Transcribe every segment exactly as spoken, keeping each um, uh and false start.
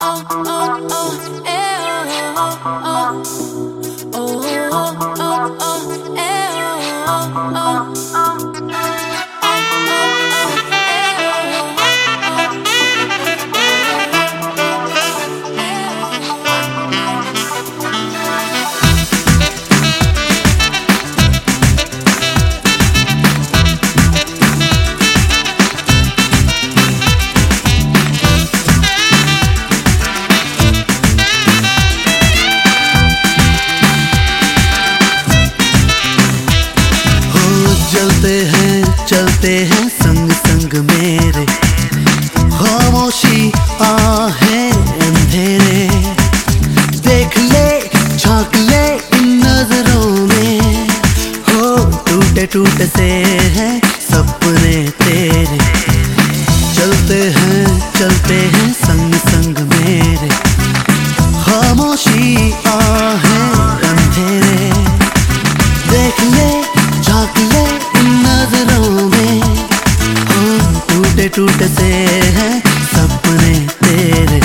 चलते हैं चलते हैं संग संग मेरे, खामोशी आहें अंधेरे। देख ले झांक ले इन नजरों में, हो टूटे टूटे से हैं सपने तेरे। चलते हैं चलते हैं संग संग मेरे, खामोशी आहें अंधेरे। देख ले झांक ले नजरों में, हो टूटे टूटे से हैं सपने तेरे।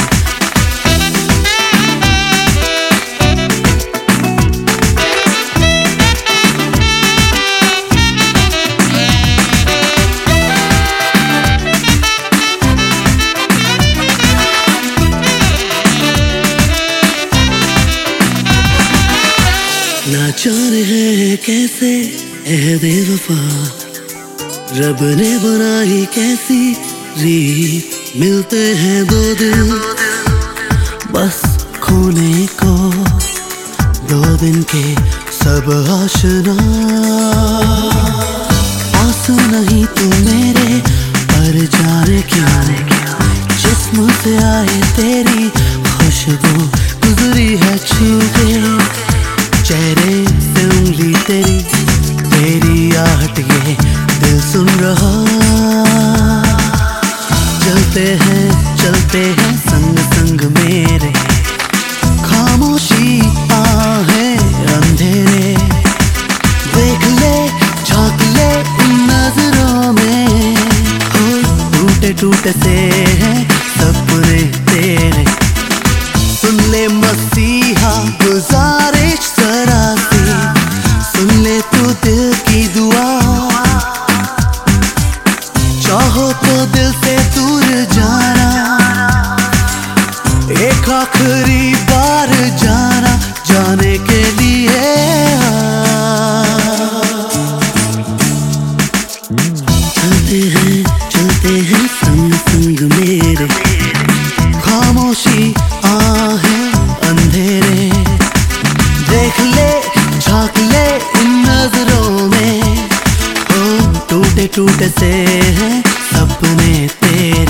ना जाने है कैसे ऐ बेवफा, रब ने बनाई कैसी रीत। मिलते हैं दो दिल बस खोने को, दो दिन के सब आशना। आस नहीं तू मेरे पर जाने क्यों, जिस्म से आए तेरी खुशबू गुजरी है छू के। चेहरे से उंगली तेरी, तेरी आहट ये दिल सुन रहा। चलते हैं चलते हैं संग संग मेरे, खामोशी आहें अंधेरे। देख ले झांक ले इन नजरों में, हो टूटे टूटे से हैं सपने तेरे। सुन ले मसीहा गुजारिश जरा सी, सुन ले तू दिल की दुआ। चाहो तो दिल से दूर जाना, एक आखिरी बार जाना, जाने के लिए चलते हैं चलते हैं संग संग मेरे, खामोशी आहें अंधेरे। देख ले झांक ले इन नजरों में, हो टूटे टूटे से हैं सपने तेरे।